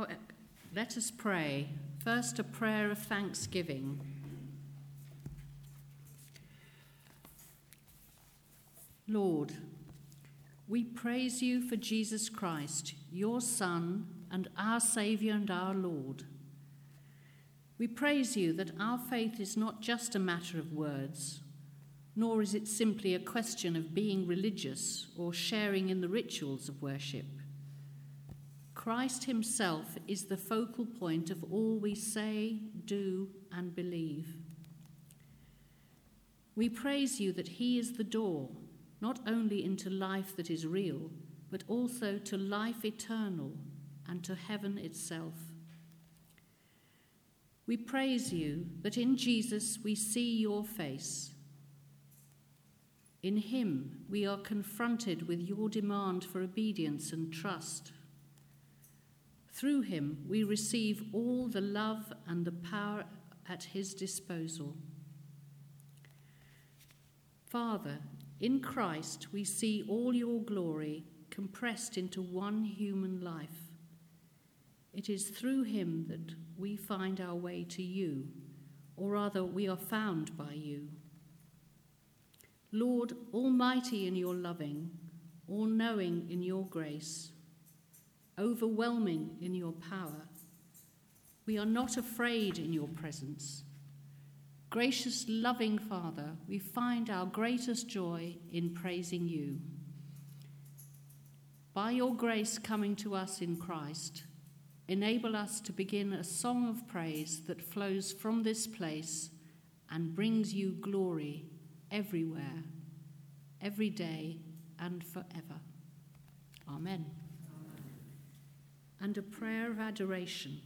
Now, let us pray. First, a prayer of thanksgiving. Lord, we praise you for Jesus Christ, your Son, and our Saviour and our Lord. We praise you that our faith is not just a matter of words, nor is it simply a question of being religious or sharing in the rituals of worship. Christ himself is the focal point of all we say, do, and believe. We praise you that he is the door, not only into life that is real, but also to life eternal and to heaven itself. We praise you that in Jesus we see your face. In him we are confronted with your demand for obedience and trust. Through him we receive all the love and the power at his disposal. Father, in Christ we see all your glory compressed into one human life. It is through him that we find our way to you, or rather we are found by you. Lord, almighty in your loving, all-knowing in your grace, overwhelming in your power, we are not afraid in your presence. Gracious, loving Father, we find our greatest joy in praising you. By your grace coming to us in Christ, enable us to begin a song of praise that flows from this place and brings you glory everywhere, every day, and forever. Amen. And a prayer of adoration.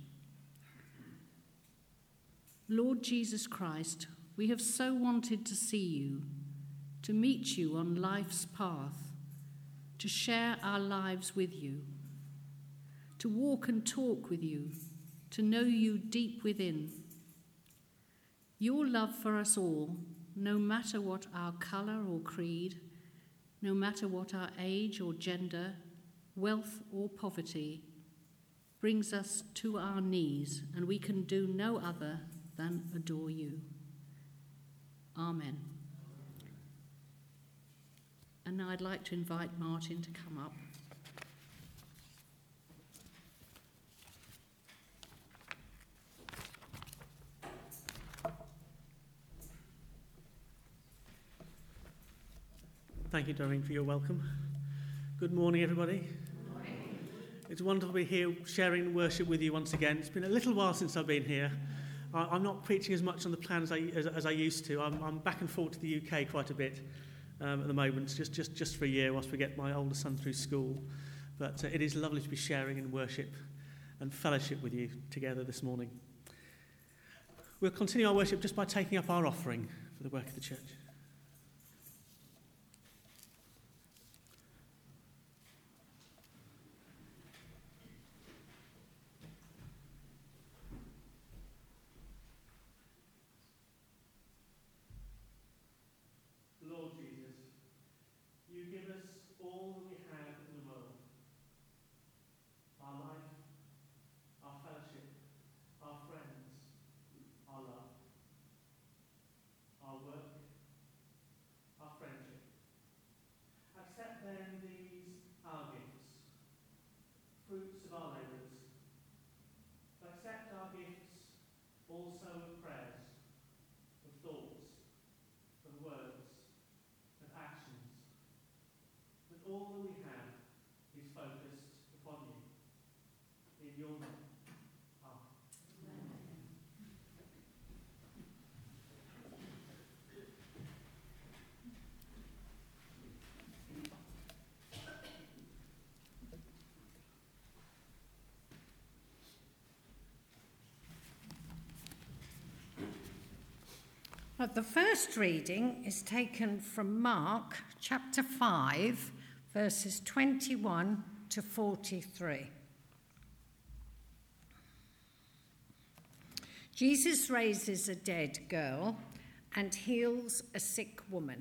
Lord Jesus Christ, we have so wanted to see you, to meet you on life's path, to share our lives with you, to walk and talk with you, to know you deep within. Your love for us all, no matter what our colour or creed, no matter what our age or gender, wealth or poverty, brings us to our knees, and we can do no other than adore you. Amen. And now I'd like to invite Martin to come up. Thank you, Doreen, for your welcome. Good morning, everybody. Good morning. It's wonderful to be here sharing worship with you once again. It's been a little while since I've been here. I'm not preaching as much on the plan as I used to. I'm back and forth to the UK quite a bit at the moment, just for a year whilst we get my older son through school. But it is lovely to be sharing in worship and fellowship with you together this morning. We'll continue our worship just by taking up our offering for the work of the church. The first reading is taken from Mark chapter 5, verses 21 to 43. Jesus raises a dead girl and heals a sick woman.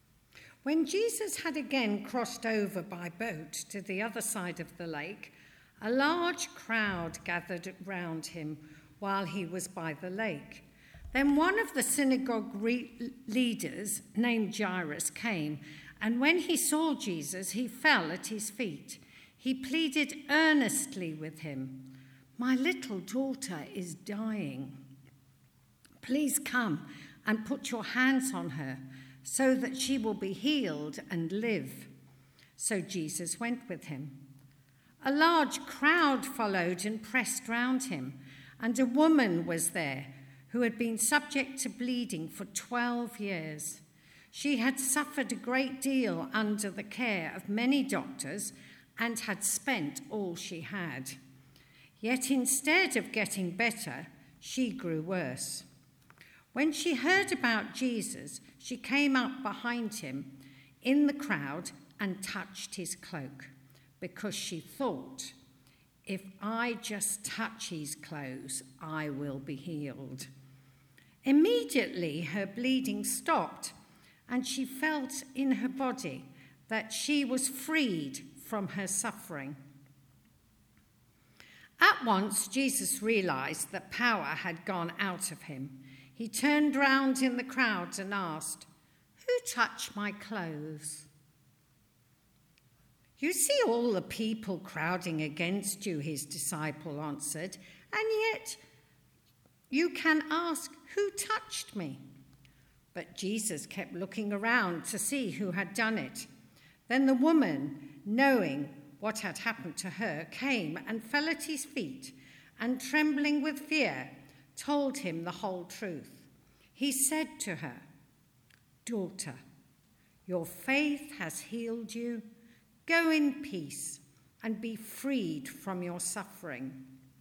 When Jesus had again crossed over by boat to the other side of the lake, A large crowd gathered round him while he was by the lake. Then one of the synagogue leaders, named Jairus, came, and when he saw Jesus, he fell at his feet. He pleaded earnestly with him, "My little daughter is dying. Please come and put your hands on her so that she will be healed and live." So Jesus went with him. A large crowd followed and pressed round him, and a woman was there who had been subject to bleeding for 12 years. She had suffered a great deal under the care of many doctors and had spent all she had. Yet instead of getting better, she grew worse. When she heard about Jesus, she came up behind him in the crowd and touched his cloak, because she thought, "If I just touch his clothes, I will be healed." Immediately her bleeding stopped, and she felt in her body that she was freed from her suffering. At once, Jesus realized that power had gone out of him. He turned round in the crowd and asked, "Who touched my clothes?" "You see all the people crowding against you," his disciple answered, "and yet you can ask, 'Who touched me?'" But Jesus kept looking around to see who had done it. Then the woman, knowing what had happened to her, came and fell at his feet, and trembling with fear, told him the whole truth. He said to her, "Daughter, your faith has healed you. Go in peace and be freed from your suffering."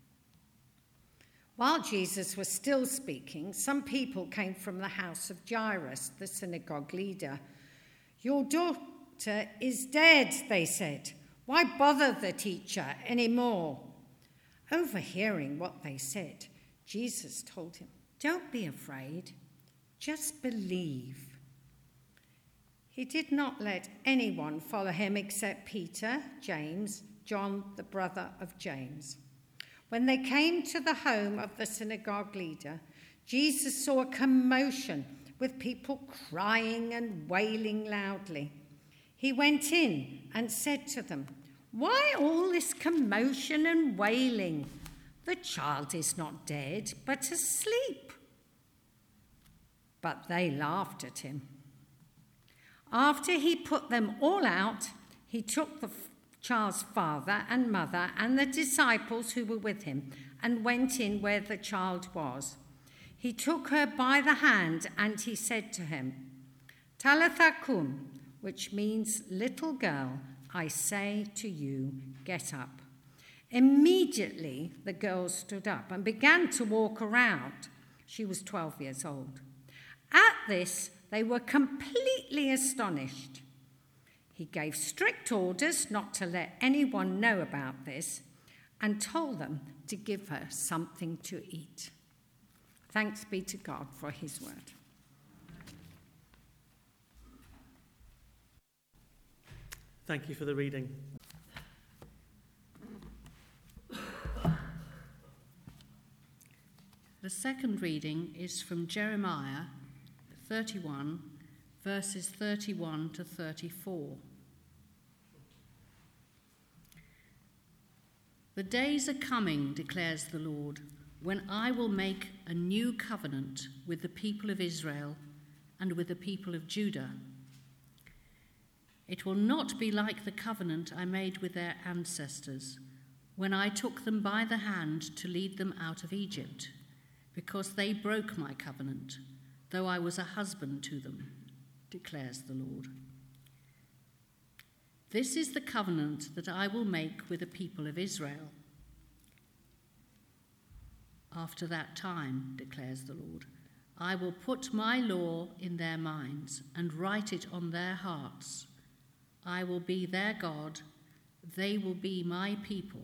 While Jesus was still speaking, some people came from the house of Jairus, the synagogue leader. "Your daughter is dead," they said. "Why bother the teacher anymore?" Overhearing what they said, Jesus told him, "Don't be afraid, just believe." He did not let anyone follow him except Peter, James, John, the brother of James. When they came to the home of the synagogue leader, Jesus saw a commotion with people crying and wailing loudly. He went in and said to them, "Why all this commotion and wailing? The child is not dead, but asleep." But they laughed at him. After he put them all out, he took the child's father and mother and the disciples who were with him and went in where the child was. He took her by the hand and he said to him, "Talitha kum," which means, "Little girl, I say to you, get up." Immediately the girl stood up and began to walk around. She was 12 years old. At this, they were completely astonished. He gave strict orders not to let anyone know about this and told them to give her something to eat. Thanks be to God for his word. Thank you for the reading. The second reading is from Jeremiah 31, verses 31 to 34. "The days are coming, declares the Lord, when I will make a new covenant with the people of Israel and with the people of Judah. It will not be like the covenant I made with their ancestors when I took them by the hand to lead them out of Egypt, because they broke my covenant, though I was a husband to them, declares the Lord. This is the covenant that I will make with the people of Israel. After that time, declares the Lord, I will put my law in their minds and write it on their hearts. I will be their God, they will be my people.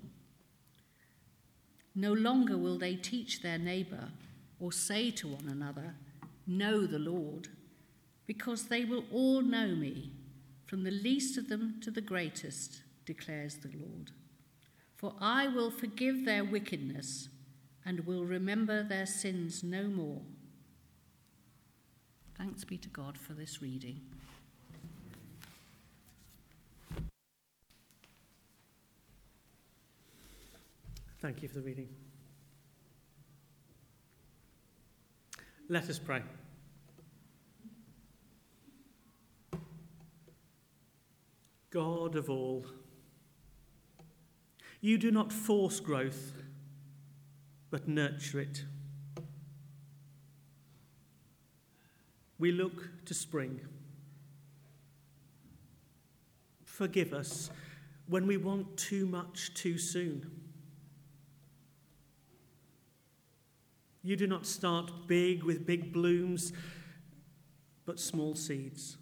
No longer will they teach their neighbor or say to one another, 'Know the Lord,' because they will all know me, from the least of them to the greatest, declares the Lord. For I will forgive their wickedness and will remember their sins no more. Thanks be to God for this reading. Thank you for the reading. Let us pray. God of all, you do not force growth, but nurture it. We look to spring. Forgive us when we want too much too soon. You do not start big with big blooms, but small seeds.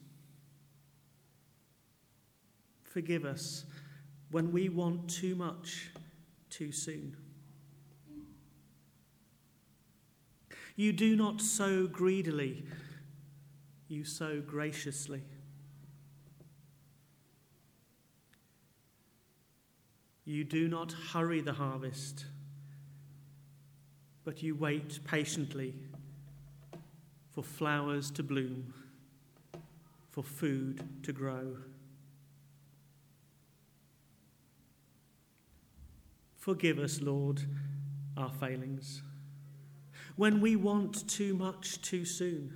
Forgive us when we want too much too soon. You do not sow greedily, you sow graciously. You do not hurry the harvest, but you wait patiently for flowers to bloom, for food to grow. Forgive us, Lord, our failings, when we want too much too soon,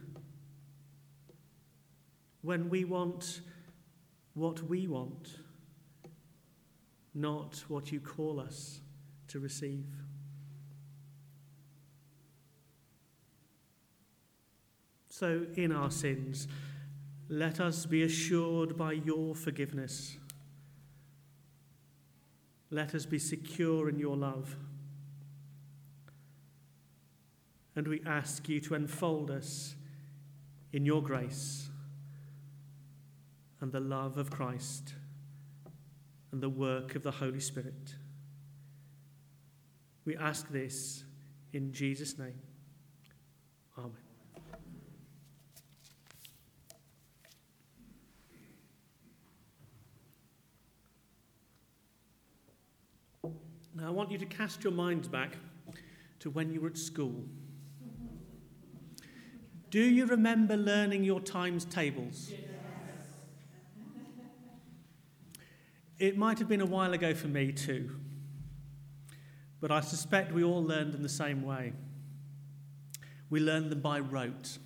when we want what we want, not what you call us to receive. So in our sins, let us be assured by your forgiveness. Let us be secure in your love. And we ask you to enfold us in your grace and the love of Christ and the work of the Holy Spirit. We ask this in Jesus' name. Amen. Now I want you to cast your minds back to when you were at school. Do you remember learning your times tables? Yes. It might have been a while ago for me too, but I suspect we all learned them the same way. We learned them by rote.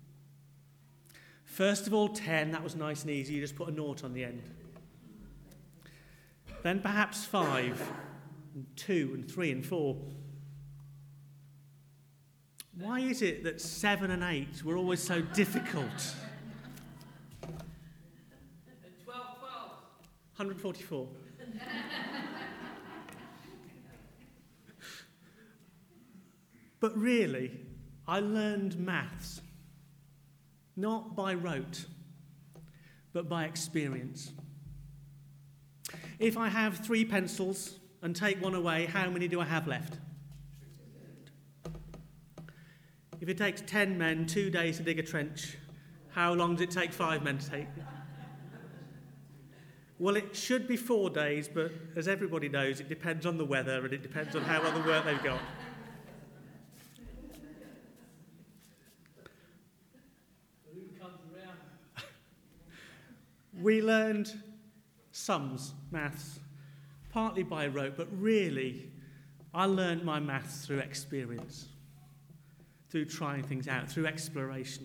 First of all, 10, that was nice and easy, you just put a nought on the end. Then perhaps 5, and 2, and 3, and 4. Why is it that 7 and 8 were always so difficult? 144. But really, I learned maths, not by rote, but by experience. If I have 3 pencils and take one away, how many do I have left? If it takes 10 men 2 days to dig a trench, how long does it take 5 men to take? Well, it should be 4 days, but as everybody knows, it depends on the weather and it depends on how well the work they've got. We learned sums, maths, partly by rote, but really, I learned my maths through experience, through trying things out, through exploration.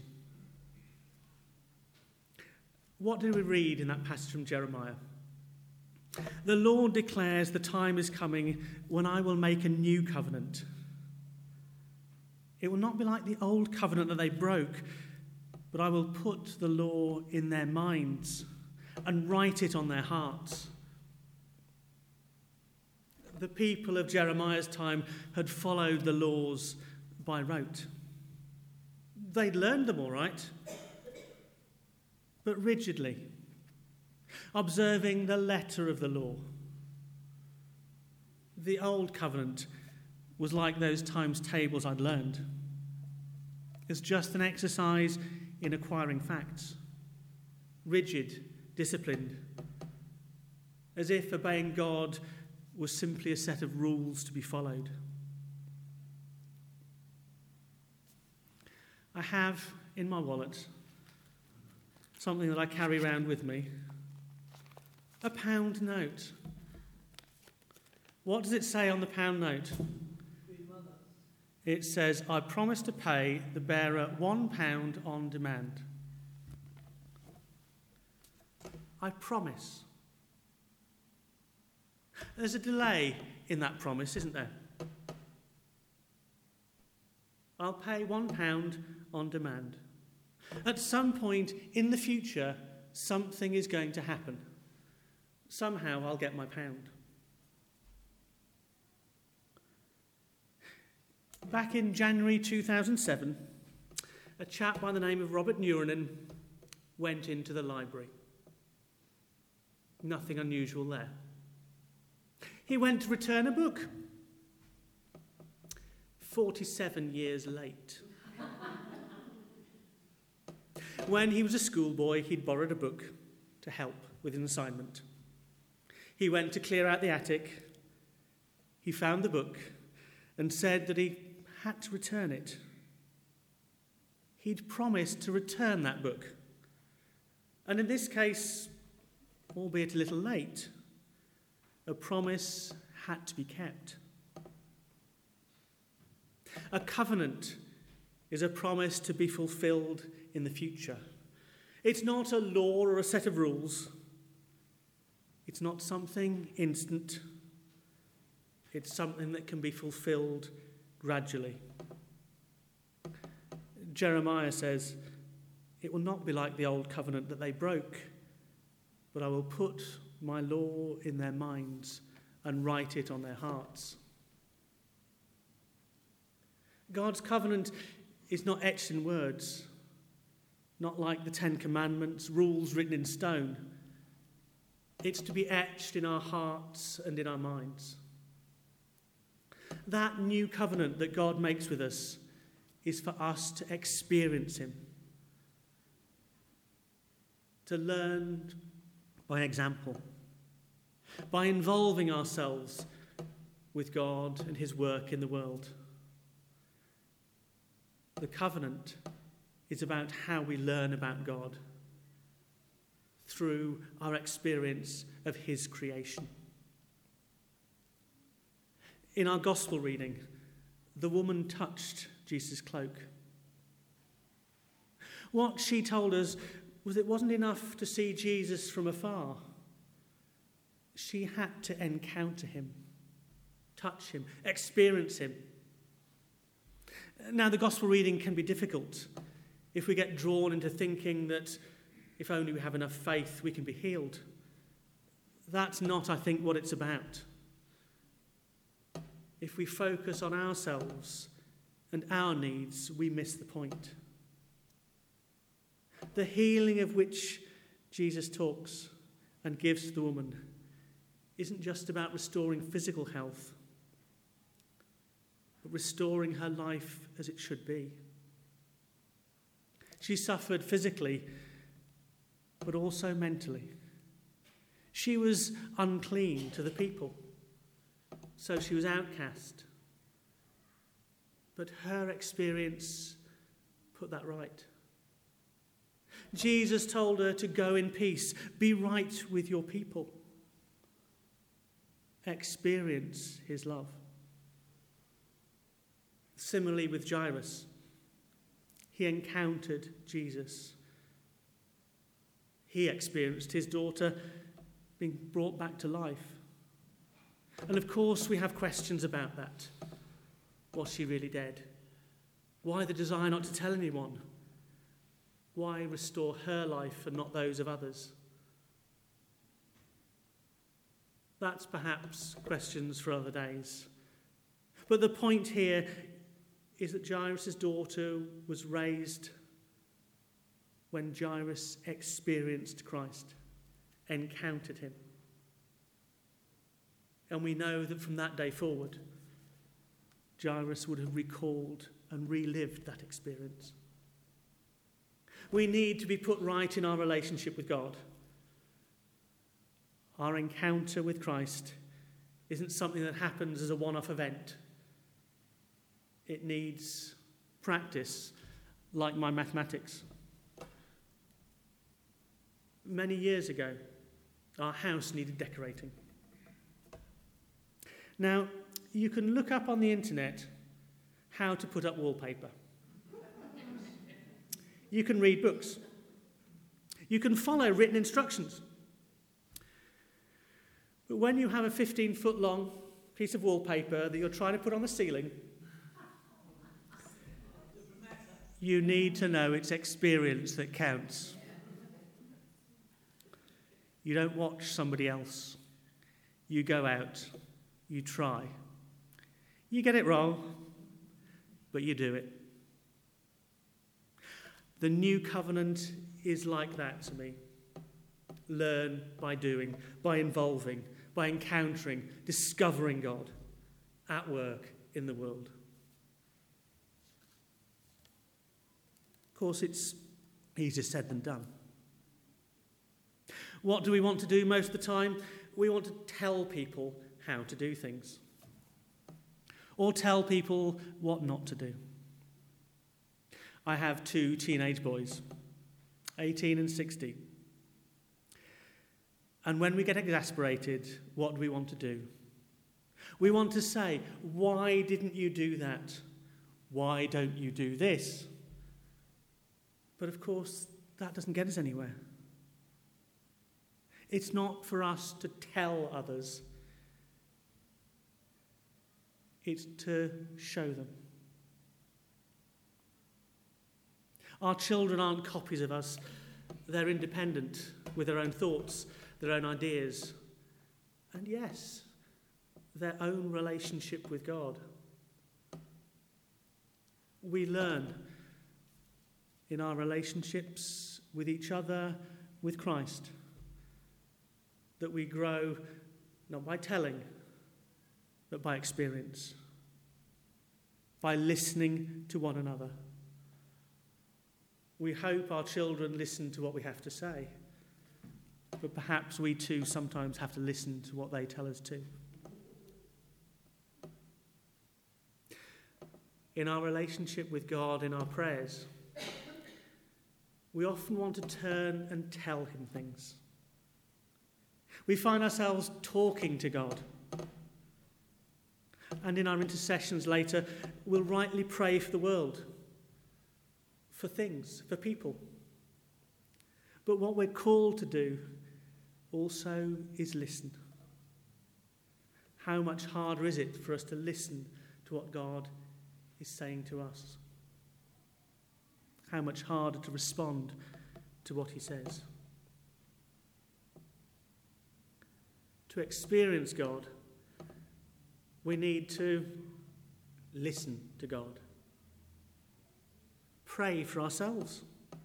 What do we read in that passage from Jeremiah? The Lord declares the time is coming when I will make a new covenant. It will not be like the old covenant that they broke, but I will put the law in their minds and write it on their hearts. The people of Jeremiah's time had followed the laws by rote. They'd learned them all right, but rigidly, observing the letter of the law. The old covenant was like those times tables I'd learned. It's just an exercise in acquiring facts, rigid, disciplined, as if obeying God was simply a set of rules to be followed. I have in my wallet something that I carry around with me, a £1 note. What does it say on the £1 note? It says, I promise to pay the bearer £1 on demand. I promise. There's a delay in that promise, isn't there? I'll pay £1 on demand. At some point in the future, something is going to happen. Somehow I'll get my £1. Back in January 2007, a chap by the name of Robert Neuranen went into the library. Nothing unusual there. He went to return a book. 47 years late. When he was a schoolboy, he'd borrowed a book to help with an assignment. He went to clear out the attic. He found the book and said that he had to return it. He'd promised to return that book. And in this case, albeit a little late, a promise had to be kept. A covenant is a promise to be fulfilled in the future. It's not a law or a set of rules. It's not something instant. It's something that can be fulfilled gradually. Jeremiah says, it will not be like the old covenant that they broke, but I will put my law in their minds and write it on their hearts. God's covenant is not etched in words, not like the Ten Commandments, rules written in stone. It's to be etched in our hearts and in our minds. That new covenant that God makes with us is for us to experience him, to learn by example, by involving ourselves with God and his work in the world. The covenant is about how we learn about God through our experience of his creation. In our gospel reading, the woman touched Jesus' cloak. What she told us was it wasn't enough to see Jesus from afar. She had to encounter him, touch him, experience him. Now, the gospel reading can be difficult if we get drawn into thinking that if only we have enough faith, we can be healed. That's not, I think, what it's about. If we focus on ourselves and our needs, we miss the point. The healing of which Jesus talks and gives to the woman isn't just about restoring physical health, but restoring her life as it should be. She suffered physically, but also mentally. She was unclean to the people, so she was outcast. But her experience put that right. Jesus told her to go in peace, be right with your people. Experience his love. Similarly with Jairus, he encountered Jesus. He experienced his daughter being brought back to life. And of course we have questions about that. Was she really dead? Why the desire not to tell anyone? Why restore her life and not those of others? That's perhaps questions for other days. But the point here is that Jairus' daughter was raised when Jairus experienced Christ, encountered him. And we know that from that day forward, Jairus would have recalled and relived that experience. We need to be put right in our relationship with God. Our encounter with Christ isn't something that happens as a one-off event. It needs practice, like my mathematics. Many years ago, our house needed decorating. Now, you can look up on the internet how to put up wallpaper. You can read books. You can follow written instructions. But when you have a 15-foot long piece of wallpaper that you're trying to put on the ceiling, you need to know it's experience that counts. You don't watch somebody else. You go out. You try. You get it wrong, but you do it. The new covenant is like that to me. Learn by doing, by involving, by encountering, discovering God at work in the world. Of course, it's easier said than done. What do we want to do most of the time? We want to tell people how to do things, or tell people what not to do. I have 2 teenage boys, 18 and 16. And when we get exasperated, what do we want to do? We want to say, why didn't you do that? Why don't you do this? But of course, that doesn't get us anywhere. It's not for us to tell others. It's to show them. Our children aren't copies of us. They're independent with their own thoughts, their own ideas, and yes, their own relationship with God. We learn in our relationships with each other, with Christ, that we grow not by telling, but by experience, by listening to one another. We hope our children listen to what we have to say, but perhaps we too sometimes have to listen to what they tell us too. In our relationship with God, in our prayers, we often want to turn and tell him things. We find ourselves talking to God. And in our intercessions later, we'll rightly pray for the world, for things, for people. But what we're called to do also is listen. How much harder is it for us to listen to what God is saying to us? How much harder to respond to what he says? To experience God, we need to listen to God. Pray for ourselves.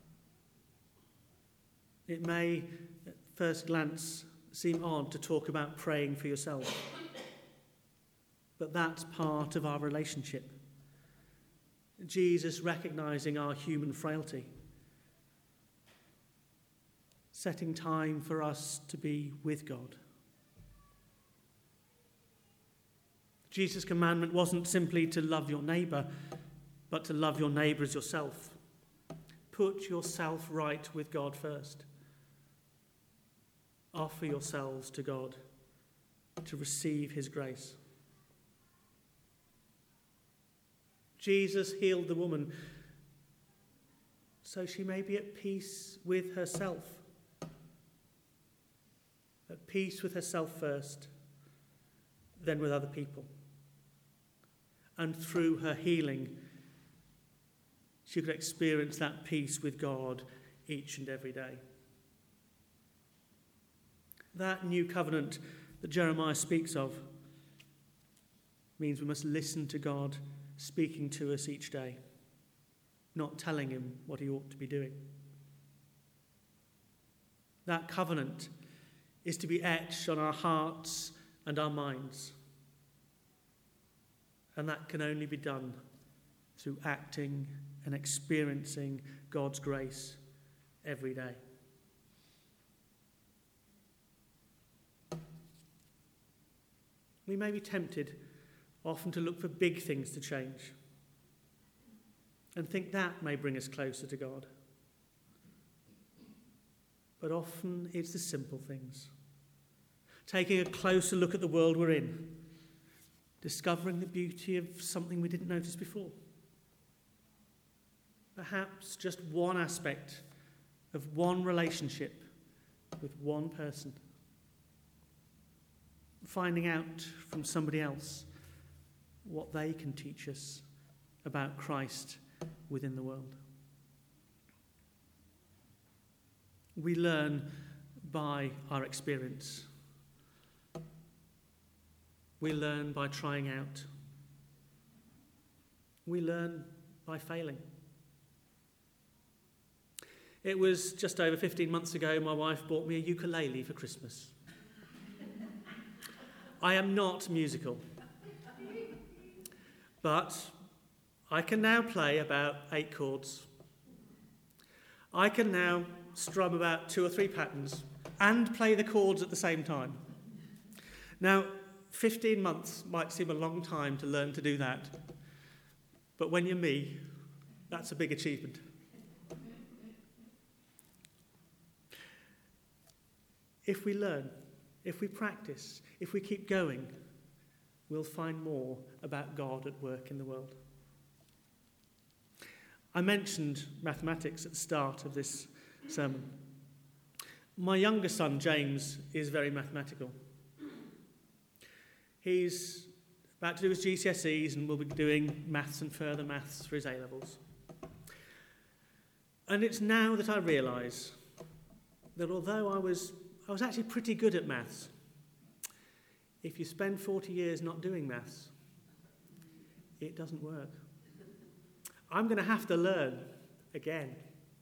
It may, at first glance, seem odd to talk about praying for yourself, but that's part of our relationship. Jesus recognizing our human frailty, setting time for us to be with God. Jesus' commandment wasn't simply to love your neighbour, but to love your neighbour as yourself. Put yourself right with God first. Offer yourselves to God to receive his grace. Jesus healed the woman so she may be at peace with herself. At peace with herself first, then with other people. And through her healing, she could experience that peace with God each and every day. That new covenant that Jeremiah speaks of means we must listen to God speaking to us each day, not telling him what he ought to be doing. That covenant is to be etched on our hearts and our minds. And that can only be done through acting and experiencing God's grace every day. We may be tempted often to look for big things to change and think that may bring us closer to God. But often it's the simple things. Taking a closer look at the world we're in, discovering the beauty of something we didn't notice before. Perhaps just one aspect of one relationship with one person. Finding out from somebody else what they can teach us about Christ within the world. We learn by our experience. We learn by trying out. We learn by failing. It was just over 15 months ago my wife bought me a ukulele for Christmas. I am not musical, but I can now play about 8 chords. I can now strum about 2 or 3 patterns and play the chords at the same time. Now, 15 months might seem a long time to learn to do that, but when you're me, that's a big achievement. If we learn, if we practice, if we keep going, we'll find more about God at work in the world. I mentioned mathematics at the start of this sermon. My younger son, James, is very mathematical. He's about to do his GCSEs and will be doing maths and further maths for his A-levels. And it's now that I realise that although I was actually pretty good at maths, if you spend 40 years not doing maths, it doesn't work. I'm going to have to learn again.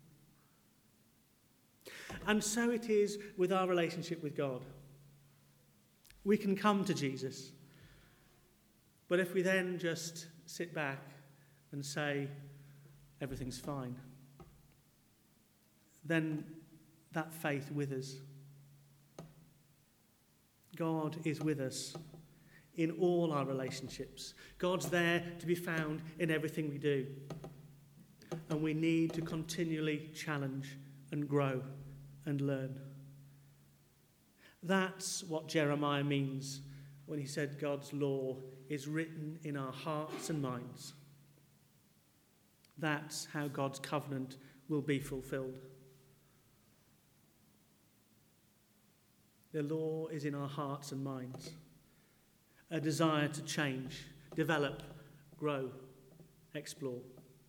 And so it is with our relationship with God. We can come to Jesus, but if we then just sit back and say, everything's fine, then that faith withers. God is with us in all our relationships. God's there to be found in everything we do. And we need to continually challenge and grow and learn. That's what Jeremiah means when he said God's law is written in our hearts and minds. That's how God's covenant will be fulfilled. The law is in our hearts and minds. A desire to change, develop, grow, explore.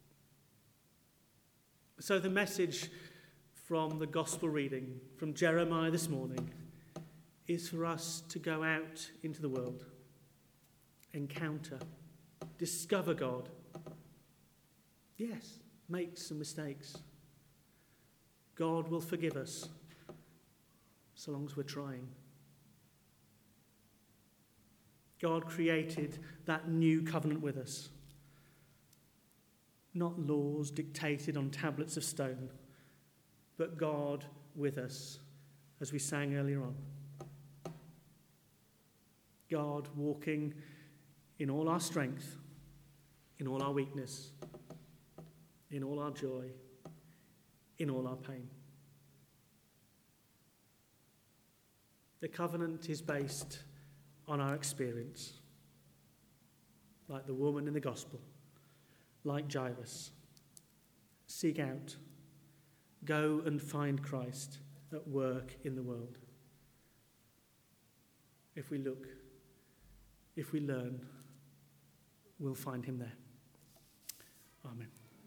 So the message from the gospel reading from Jeremiah this morning is for us to go out into the world, encounter, discover God. Yes, make some mistakes. God will forgive us so long as we're trying. God created that new covenant with us. Not laws dictated on tablets of stone, but God with us, as we sang earlier on. God walking in all our strength, in all our weakness, in all our joy, in all our pain. The covenant is based on our experience, like the woman in the gospel, like Jairus. Seek out, go and find Christ at work in the world. If we look, if we learn, we'll find him there. Amen.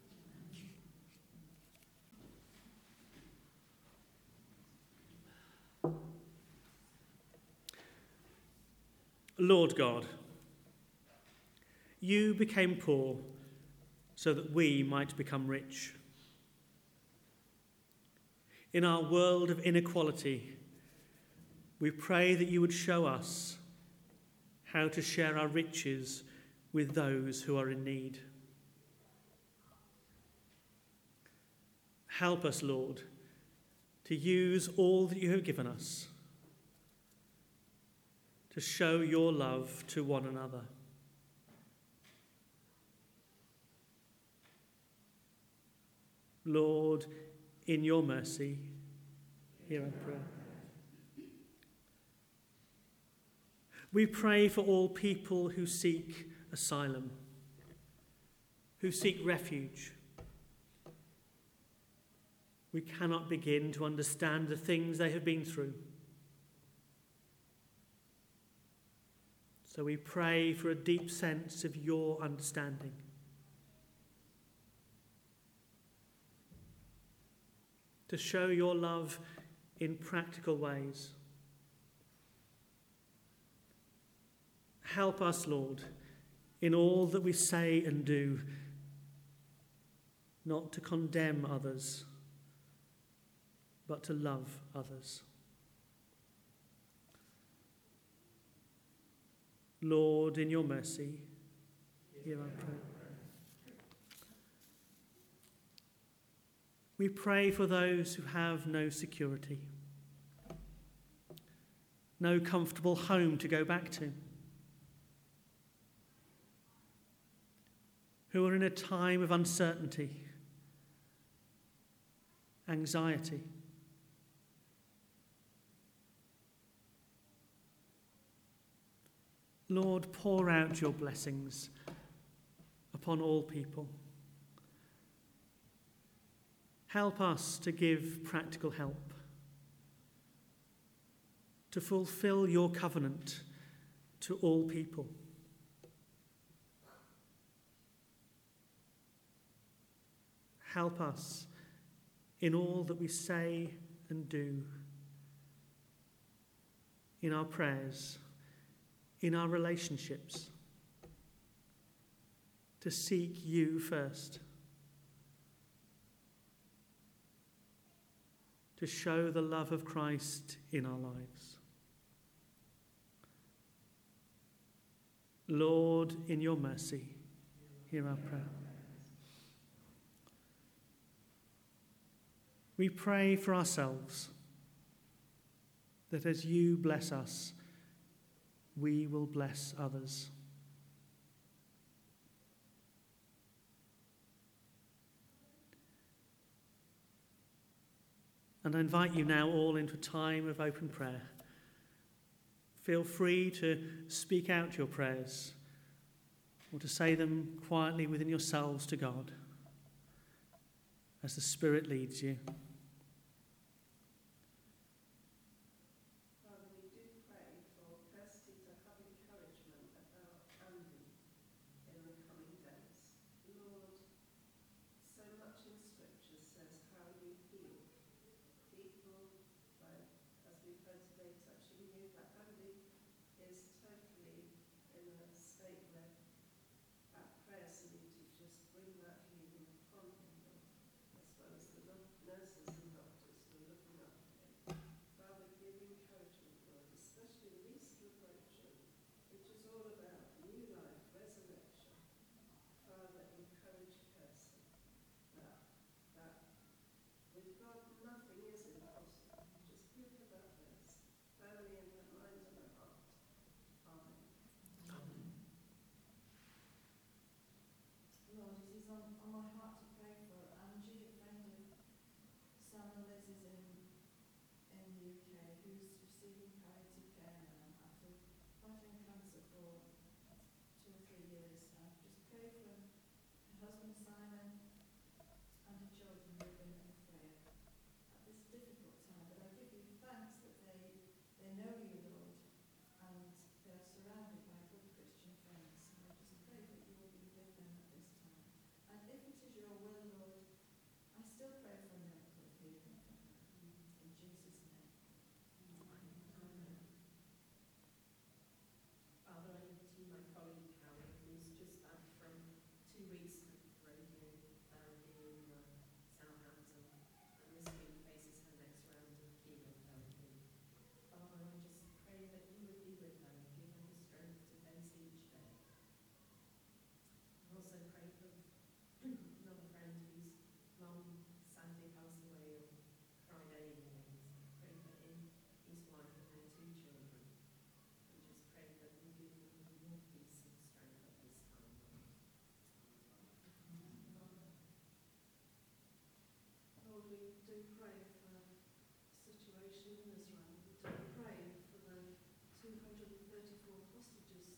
Lord God, you became poor so that we might become rich. In our world of inequality, we pray that you would show us how to share our riches with those who are in need. Help us, Lord, to use all that you have given us to show your love to one another. Lord, in your mercy, hear our prayer. We pray for all people who seek asylum, who seek refuge. We cannot begin to understand the things they have been through. So we pray for a deep sense of your understanding. To show your love in practical ways. Help us, Lord, in all that we say and do, not to condemn others, but to love others. Lord, in your mercy, hear our prayer. We pray for those who have no security, no comfortable home to go back to, who are in a time of uncertainty, anxiety. Lord, pour out your blessings upon all people. Help us to give practical help, to fulfill your covenant to all people. Help us in all that we say and do, in our prayers, in our relationships, to seek you first, to show the love of Christ in our lives. Lord, in your mercy, hear our prayer. We pray for ourselves, that as you bless us, we will bless others. And I invite you now all into a time of open prayer. Feel free to speak out your prayers or to say them quietly within yourselves to God as the Spirit leads you. Nurses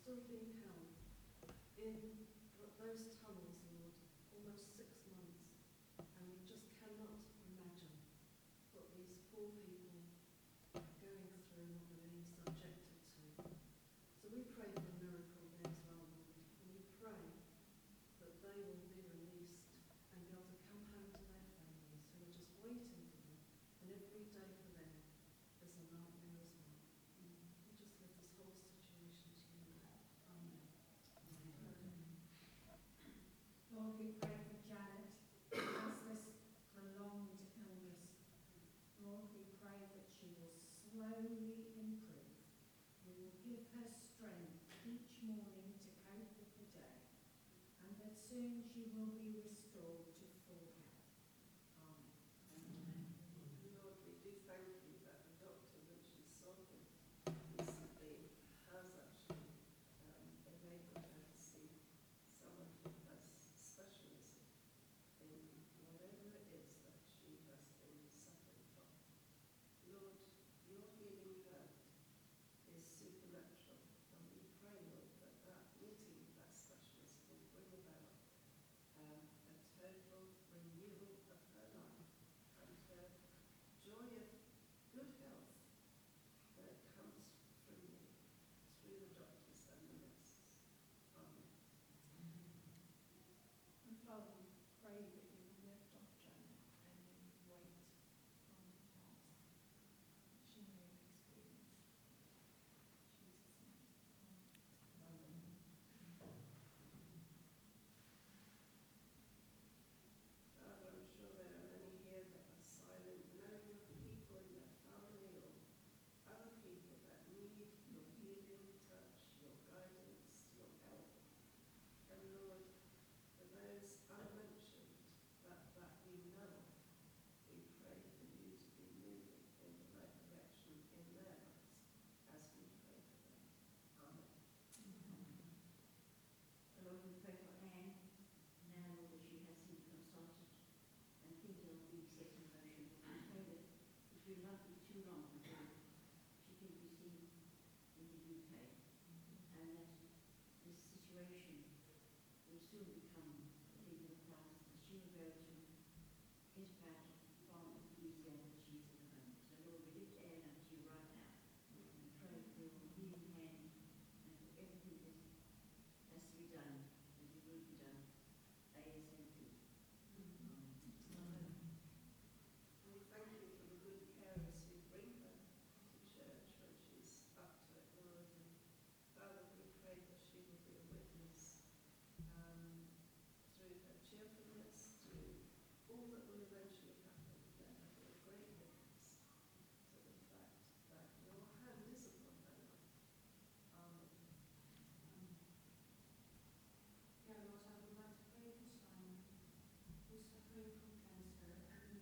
still being held in those tunnels, Lord, almost 6 months. And we just cannot imagine what these poor people are going through and what they're being subjected to. So we pray for a miracle there as well, Lord. And we pray that they will be released and be able to come home to their families who are just waiting for them. And every day for them is a nightmare as well. We just lift this whole situation to you, Lord. Amen. Lord, we pray for Janet who has this prolonged illness. Lord, we pray that she will slowly improve. You will give her strength each morning to cope with the day, and that soon she will be restored to full health. Amen. Lord, we do thank you that the doctor that she saw him recently has actually enabled her to see someone who has specialism in whatever it is that she has been suffering from. Lord, your healing hand is supernatural, and we pray, Lord, that meeting that specialist will bring about a total renewal of her life and her joy of good health that comes from you through the doctors and the nurses. Amen. And Father, we pray that you will lift off Janet any weight from the past that she may have experienced. In Jesus' name. Amen. Father, I'm sure there are many here that are silent, knowing of people in their family or other people that need your healing touch, your guidance, your help. And Lord, for those unmentioned that we know of, we pray for you to be moving in the right direction in their lives as we pray for them. Amen. Lord, we pray for Anne now, Lord, that she has been consulted and things are being set in motion. We pray that it will not be too long before she can be seen in the UK, and that this situation will soon become a thing of the past, that she will go to get back from Louisiana that she is at the moment. So Lord, we lift Anne up to you right now. We pray for your healing hand and for everything that has to be done, and it will be done ASAP. Amen. And we thank you for the good carers who bring her to church when she's up to it, Lord. And Father, we pray that she will be a witness through her cheerfulness, through all that will eventually happen. Let her be a great witness to the fact that your hand is upon her life. Amen. Yeah, Lord, I would like to pray for Simon, who's suffering from cancer, and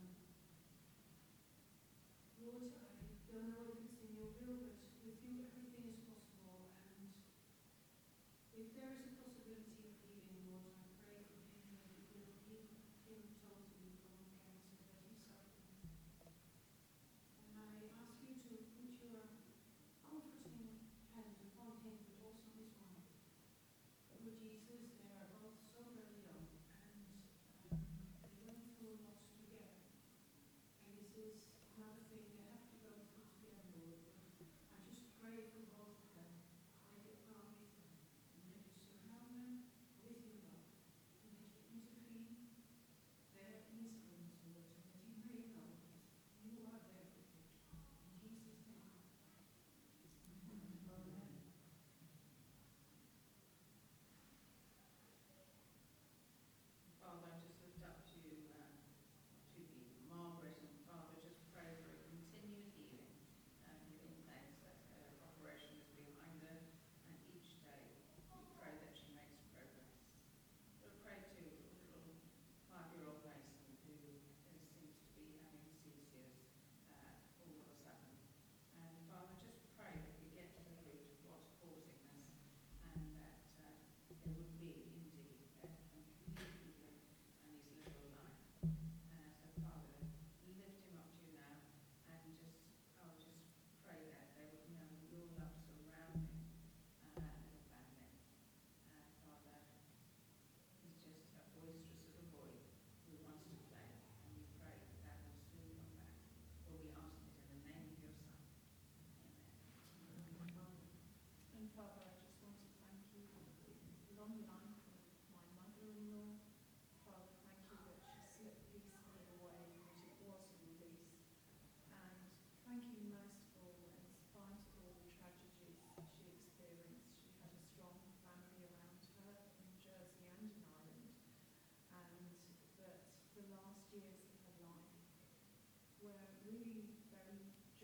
Lord, I don't know if it's in your will, but with you everything is possible, and if there is a possibility of healing, Lord, I pray for him that you will heal him totally,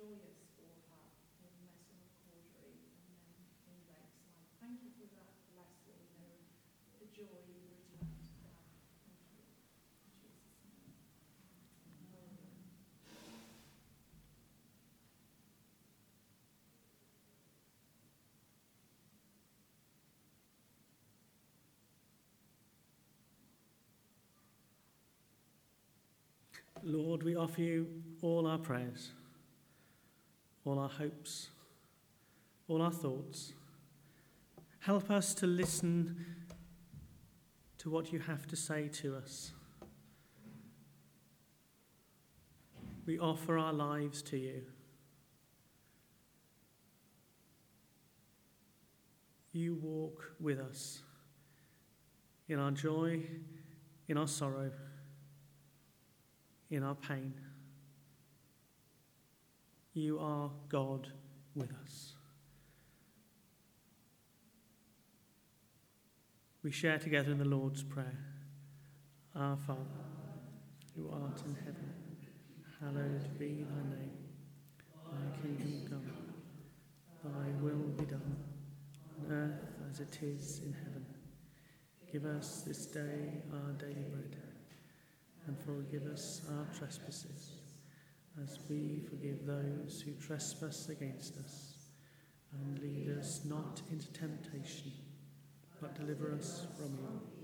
joyous for her in Messamore Causerie and then in Lakeside. Thank you for that, Leslie, the joy you returned to that. Thank you. In Jesus' name. Amen. Lord, we offer you all our prayers, all our hopes, all our thoughts. Help us to listen to what you have to say to us. We offer our lives to you. You walk with us in our joy, in our sorrow, in our pain. You are God with us. We share together in the Lord's Prayer. Our Father, who art in heaven, hallowed be thy name. Thy kingdom come, thy will be done, on earth as it is in heaven. Give us this day our daily bread, and forgive us our trespasses, as we forgive those who trespass against us. And lead us not into temptation, but deliver us from evil.